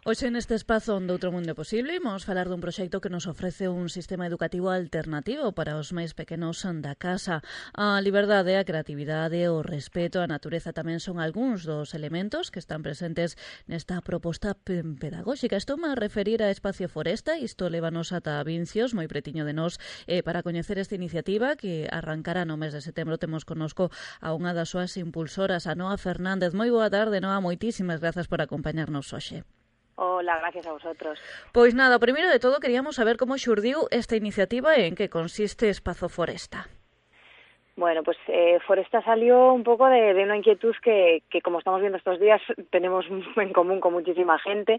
Hoxe neste espazo onde outro mundo é posible imos falar dun proxecto que nos ofrece un sistema educativo alternativo para os máis pequenos da casa. A liberdade, a creatividade, o respeto, a natureza tamén son algúns dos elementos que están presentes nesta proposta pedagóxica. Estou a referir a Espacio Foresta, isto lévanos ata Vincios, moi pretiño de nós, para coñecer esta iniciativa que arrancará no mes de setembro. Temos connosco a unha das súas impulsoras, a Noa Fernández. Moi boa tarde, Noa, moitísimas grazas por acompañarnos hoxe. Hola, gracias a vosotros. Pois nada, primeiro de todo queríamos saber como xurdiu esta iniciativa e en que consiste Espazo Foresta. Bueno, pues Foresta salió un poco de una inquietud que como estamos viendo estos días tenemos en común con muchísima gente.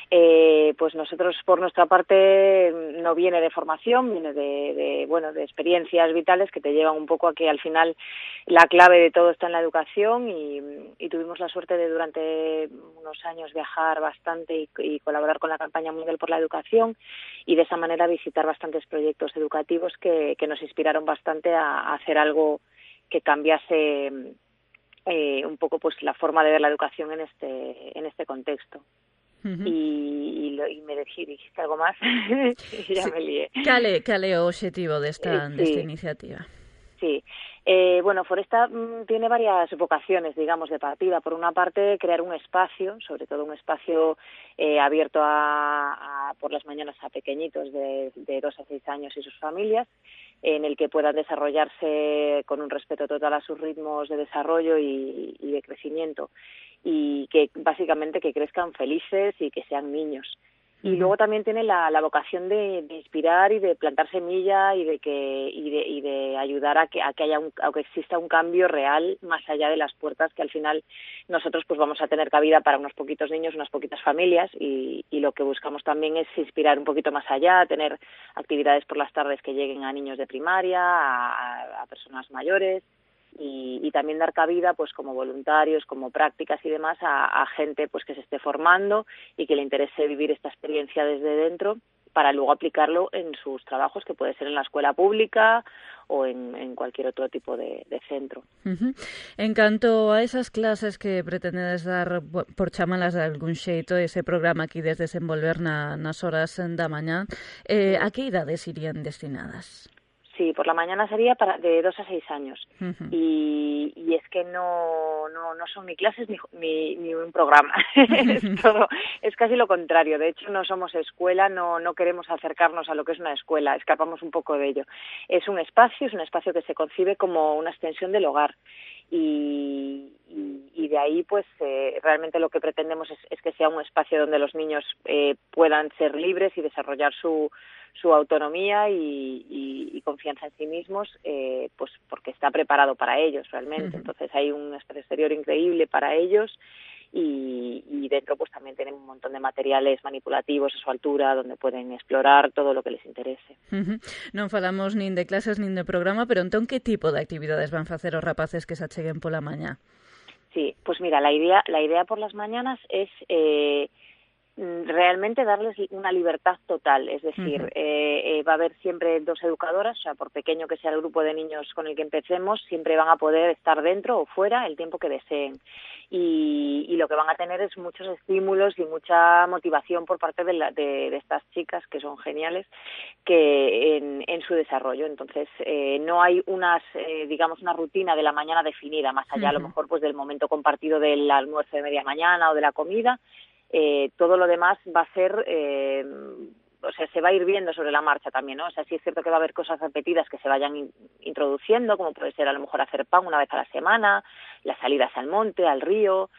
Pues nosotros por nuestra parte no viene de formación, viene de experiencias vitales que te llevan un poco a que al final la clave de todo está en la educación y tuvimos la suerte de durante unos años viajar bastante y colaborar con la campaña mundial por la educación y de esa manera visitar bastantes proyectos educativos que nos inspiraron bastante a hacer algo que cambiase un poco pues la forma de ver la educación en este contexto. Uh-huh. Y me dijiste algo más y ya me lié. Cale é o obxectivo desta iniciativa? Sí. Bueno, Foresta tiene varias vocaciones, digamos, de partida. Por una parte, crear un espacio, sobre todo un espacio abierto por las mañanas a pequeñitos de 2 a 6 años y sus familias, en el que puedan desarrollarse con un respeto total a sus ritmos de desarrollo y de crecimiento, y que básicamente que crezcan felices y que sean niños. Y luego también tiene la vocación de inspirar y de plantar semilla y de ayudar a que exista un cambio real más allá de las puertas que al final nosotros pues vamos a tener cabida para unos poquitos niños, unas poquitas familias y lo que buscamos también es inspirar un poquito más allá, tener actividades por las tardes que lleguen a niños de primaria, a personas mayores. Y también dar cabida pues como voluntarios, como prácticas y demás a gente pues que se esté formando y que le interese vivir esta experiencia desde dentro para luego aplicarlo en sus trabajos, que puede ser en la escuela pública o en cualquier otro tipo de centro. Uh-huh. En canto a esas clases que pretendedes dar, por chamalas de algún xeito, ese programa que ides desenvolver nas horas da mañá, a que idades irían destinadas? Sí, por la mañana sería de 2 a 6 años. Uh-huh. Y es que no son ni clases ni un programa. Es casi lo contrario. De hecho, no somos escuela, no queremos acercarnos a lo que es una escuela, escapamos un poco de ello. Es un espacio que se concibe como una extensión del hogar. Y de ahí, pues, realmente lo que pretendemos es que sea un espacio donde los niños puedan ser libres y desarrollar su autonomía y confianza en sí mismos, pues porque está preparado para ellos realmente. Uh-huh. Entonces hay un espacio exterior increíble para ellos y dentro pues también tienen un montón de materiales manipulativos a su altura donde pueden explorar todo lo que les interese. Uh-huh. Non falamos nin de clases nin de programa, pero entón que tipo de actividades van facer os rapaces que se acheguen pola mañá? Sí, pues mira, la idea por las mañanas es realmente darles una libertad total, es decir, uh-huh. Va a haber siempre 2 educadoras, o sea, por pequeño que sea el grupo de niños con el que empecemos, siempre van a poder estar dentro o fuera el tiempo que deseen. Y lo que van a tener es muchos estímulos y mucha motivación por parte de estas chicas, que son geniales, que en su desarrollo. Entonces, no hay una rutina de la mañana definida, más allá, uh-huh. A lo mejor, pues del momento compartido del almuerzo de media mañana o de la comida. Todo lo demás va a ser, se va a ir viendo sobre la marcha también, ¿no? O sea, sí es cierto que va a haber cosas repetidas que se vayan introduciendo, como puede ser a lo mejor hacer pan una vez a la semana, las salidas al monte, al río,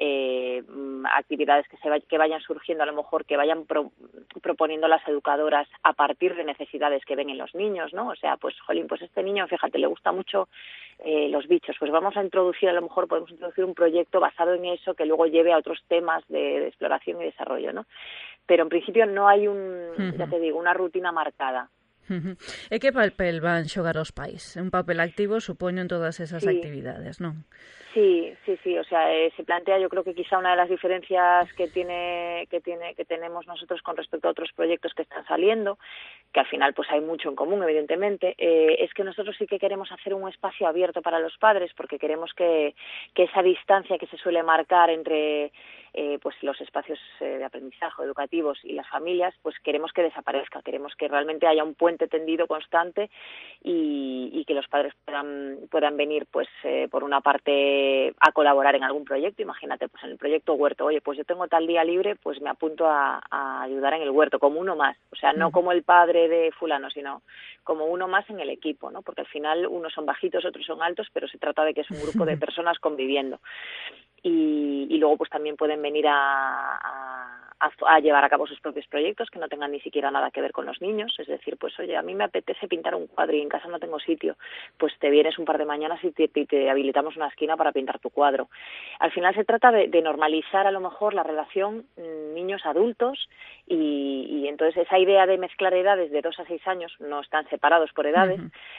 actividades que vayan surgiendo, a lo mejor que vayan proponiendo las educadoras a partir de necesidades que ven en los niños, ¿no? O sea, pues, jolín, pues este niño, fíjate, le gusta mucho los bichos, pues vamos a introducir, a lo mejor podemos introducir un proyecto basado en eso que luego lleve a otros temas de exploración y desarrollo, ¿no? Pero en principio no hay ya te digo, una rutina marcada. Uh-huh. E que papel van xogar os pais? Un papel activo, supoño, en todas esas actividades, non? Sí, o sea, se plantea, yo creo que quizá una de las diferencias que tenemos nosotros con respecto a otros proyectos que están saliendo, que al final pues hay mucho en común, evidentemente, es que nosotros sí que queremos hacer un espacio abierto para los padres, porque queremos que esa distancia que se suele marcar entre pues los espacios de aprendizaje educativos y las familias, pues queremos que desaparezca, queremos que realmente haya un puente tendido constante y que los padres puedan venir pues por una parte a colaborar en algún proyecto. Imagínate, pues en el proyecto huerto, oye, pues yo tengo tal día libre, pues me apunto a ayudar en el huerto, como uno más, o sea, no como el padre de fulano, sino como uno más en el equipo, ¿no? Porque al final unos son bajitos, otros son altos, pero se trata de que es un grupo de personas conviviendo. Y luego pues también pueden venir a llevar a cabo sus propios proyectos que no tengan ni siquiera nada que ver con los niños, es decir, pues oye, a mí me apetece pintar un cuadro y en casa no tengo sitio, pues te vienes un par de mañanas y te habilitamos una esquina para pintar tu cuadro. Al final se trata de normalizar a lo mejor la relación niños-adultos y entonces esa idea de mezclar edades de 2 a 6 años, no están separados por edades,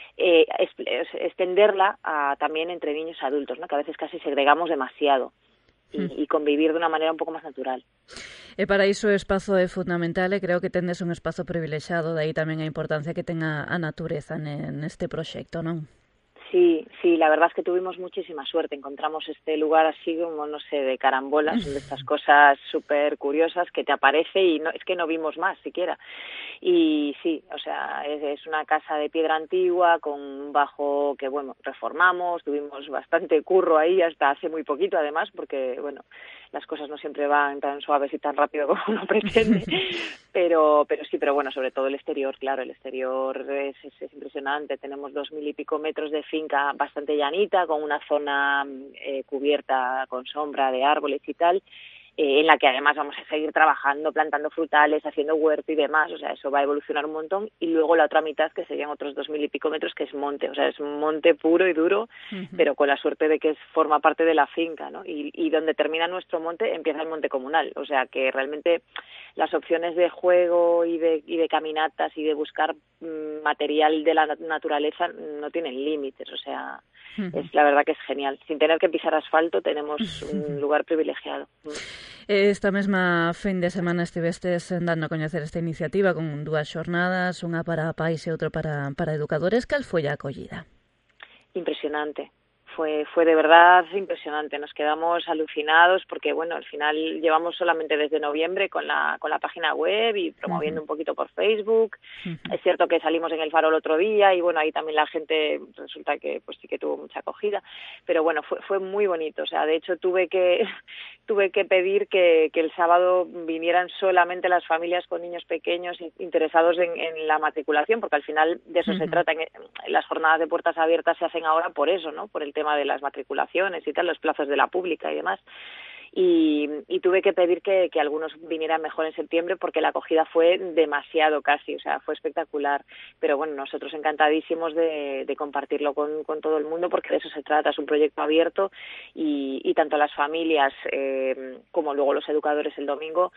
extenderla también entre niños y adultos, ¿no? Que a veces casi segregamos demasiado. Y convivir de una manera un pouco máis natural. E para iso o espazo é fundamental e creo que tendes un espazo privilexiado, de aí tamén a importancia que ten a natureza neste proxecto, non? Sí, la verdad es que tuvimos muchísima suerte. Encontramos este lugar así como, no sé, de carambolas, son de estas cosas súper curiosas que te aparece y no, es que no vimos más siquiera. Y sí, o sea, es una casa de piedra antigua con un bajo que, bueno, reformamos, tuvimos bastante curro ahí hasta hace muy poquito además, porque, bueno, las cosas no siempre van tan suaves y tan rápido como uno pretende, pero bueno, sobre todo el exterior, claro, el exterior es impresionante. Tenemos 2.000 y pico metros de finca bastante llanita, con una zona cubierta con sombra de árboles y tal, en la que además vamos a seguir trabajando, plantando frutales, haciendo huerto y demás, o sea, eso va a evolucionar un montón. Y luego la otra mitad, que serían otros 2.000 y pico metros, que es monte, o sea, es un monte puro y duro, pero con la suerte de que forma parte de la finca, ¿no? Y donde termina nuestro monte, empieza el monte comunal, o sea, que realmente las opciones de juego y de caminatas y de buscar material de la naturaleza no tienen límites, o sea, es la verdad que es genial. Sin tener que pisar asfalto tenemos un lugar privilegiado. Esta mesma fin de semana estivestes dando a coñecer esta iniciativa con 2 xornadas, unha para pais e outra para educadores. Cal foi a acollida? Impresionante. Fue de verdad impresionante. Nos quedamos alucinados porque, bueno, al final llevamos solamente desde noviembre con la página web y promoviendo un poquito por Facebook. Es cierto que salimos en El Faro el otro día y, bueno, ahí también la gente resulta que pues sí que tuvo mucha acogida. Pero, bueno, fue muy bonito. O sea, de hecho tuve que pedir que el sábado vinieran solamente las familias con niños pequeños interesados en la matriculación, porque al final de eso se trata. Las jornadas de puertas abiertas se hacen ahora por eso, ¿no? Por el tema de las matriculaciones y tal, los plazos de la pública y demás. Y tuve que pedir que algunos vinieran mejor en septiembre porque la acogida fue demasiado casi, o sea, fue espectacular. Pero bueno, nosotros encantadísimos de compartirlo con todo el mundo porque de eso se trata, es un proyecto abierto y tanto las familias como luego los educadores el domingo,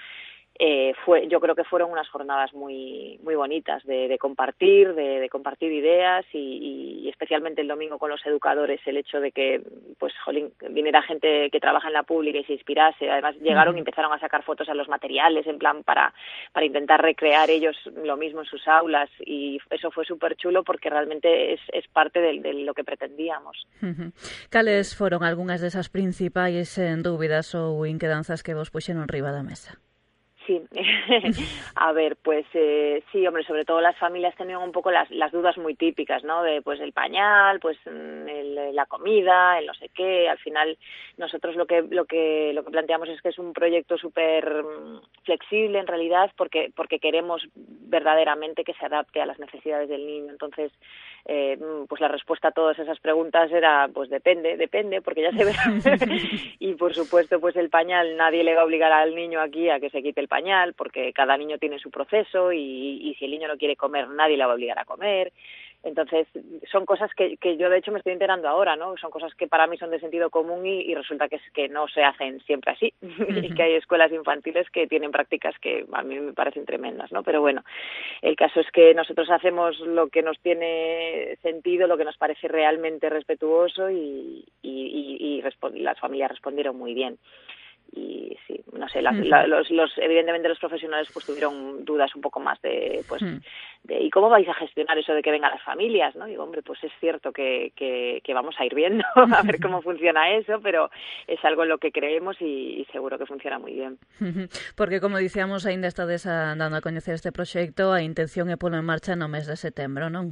yo creo que fueron unas jornadas muy muy bonitas de compartir, de compartir ideas y especialmente el domingo con los educadores, el hecho de que pues jolín, viniera gente que trabaja en la pública y se inspirase. Además llegaron y empezaron a sacar fotos a los materiales en plan para intentar recrear ellos lo mismo en sus aulas y eso fue súper chulo porque realmente es parte de lo que pretendíamos. Cales foron algunhas desas principais dúbidas ou inquedanzas que vos puxeron riba da mesa? Sí, a ver, pues sí, hombre, sobre todo las familias tenían un poco las dudas muy típicas, ¿no? De pues el pañal, pues la comida, el no sé qué. Al final nosotros lo que planteamos es que es un proyecto súper flexible en realidad porque queremos verdaderamente que se adapte a las necesidades del niño. Entonces, pues la respuesta a todas esas preguntas era pues depende, porque ya se verá. Y por supuesto, pues el pañal, nadie le va a obligar al niño aquí a que se quite el pañal porque cada niño tiene su proceso y si el niño no quiere comer, nadie le va a obligar a comer. Entonces, son cosas que yo de hecho me estoy enterando ahora, ¿no? Son cosas que para mí son de sentido común y resulta que no se hacen siempre así y que hay escuelas infantiles que tienen prácticas que a mí me parecen tremendas, ¿no? Pero bueno, el caso es que nosotros hacemos lo que nos tiene sentido, lo que nos parece realmente respetuoso y las familias respondieron muy bien. sí, no sé, evidentemente los profesionales pues tuvieron dudas un poco más de ¿y cómo vais a gestionar eso de que vengan las familias? ¿No? Digo, hombre, pues es cierto que vamos a ir viendo a ver cómo funciona eso, pero es algo en lo que creemos y seguro que funciona muy bien. Porque, como dicíamos, ainda estades dando a coñecer este proxecto, a intención é polo en marcha no mes de setembro, non?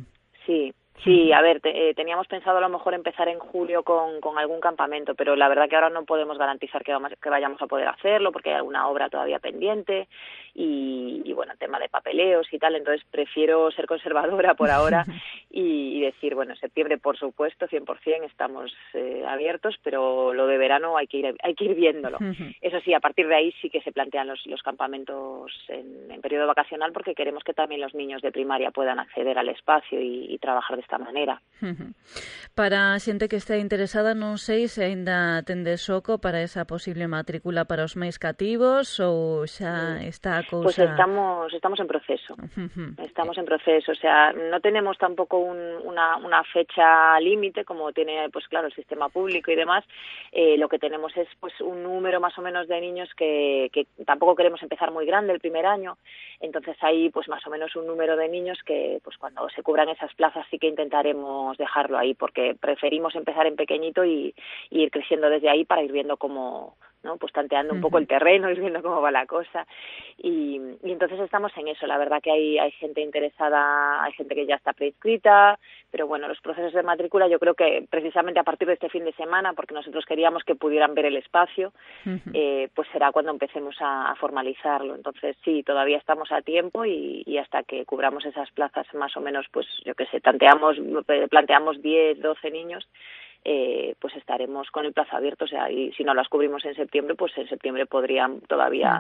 Sí, a ver, teníamos pensado a lo mejor empezar en julio con algún campamento, pero la verdad que ahora no podemos garantizar que vayamos a poder hacerlo porque hay alguna obra todavía pendiente y bueno, tema de papeleos y tal, entonces prefiero ser conservadora por ahora y decir, bueno, en septiembre por supuesto, 100% estamos abiertos, pero lo de verano hay que ir viéndolo. Eso sí, a partir de ahí sí que se plantean los campamentos en periodo vacacional porque queremos que también los niños de primaria puedan acceder al espacio y trabajar de esta maneira. Para a xente que está interesada, non sei se aínda tendes oco para esa posible matrícula para os máis cativos ou xa está a cousa... Pues estamos en proceso. Estamos en proceso, o sea, no tenemos tampoco una fecha límite como tiene, pues claro, el sistema público y demás. Lo que tenemos es pues un número más o menos de niños que tampoco queremos empezar muy grande el primer año, entonces hay pues más o menos un número de niños que pues cuando se cubran esas plazas sí que intentaremos dejarlo ahí porque preferimos empezar en pequeñito y ir creciendo desde ahí para ir viendo cómo, ¿no? Pues tanteando un poco el terreno, ir viendo cómo va la cosa y entonces estamos en eso. La verdad que hay gente interesada, hay gente que ya está preinscrita, pero bueno, los procesos de matrícula yo creo que precisamente a partir de este fin de semana, porque nosotros queríamos que pudieran ver el espacio, pues será cuando empecemos a formalizarlo. Entonces sí, todavía estamos a tiempo y hasta que cubramos esas plazas más o menos, pues yo qué sé, planteamos 10, 12 niños, pues estaremos con el plazo abierto, o sea, y si no las cubrimos en septiembre, pues en septiembre podrían todavía...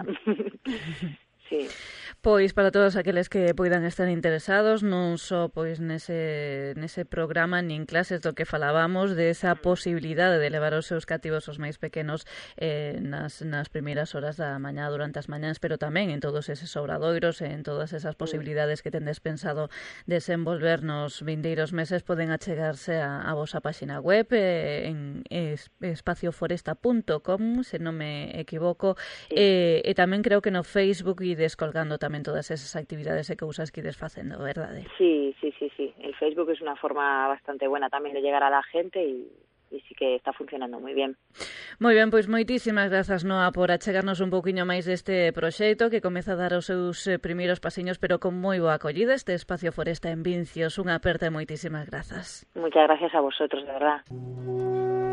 Sí. Pois para todos aqueles que poidan estar interesados non só pois nese programa nin clases do que falábamos de esa posibilidade de levar os seus cativos os máis pequenos nas primeiras horas da mañá durante as mañás, pero tamén en todos eses obradoiros, en todas esas posibilidades que tendes pensado desenvolver nos vindeiros meses, poden achegarse a vosa páxina web en espacioforesta.com, se non me equivoco, e tamén creo que no Facebook e descolgando tamén todas esas actividades e cousas que ides facendo, verdade? Sí. El Facebook es una forma bastante buena tamén de llegar a la gente y sí que está funcionando moi bien. Moi ben, pois moitísimas grazas, Noa, por achegarnos un pouquiño máis deste proxecto que comeza a dar os seus primeiros pasiños, pero con moi boa acollida este Espacio Foresta en Vincios. Unha aperta e moitísimas grazas. Muchas gracias a vosotros, de verdad.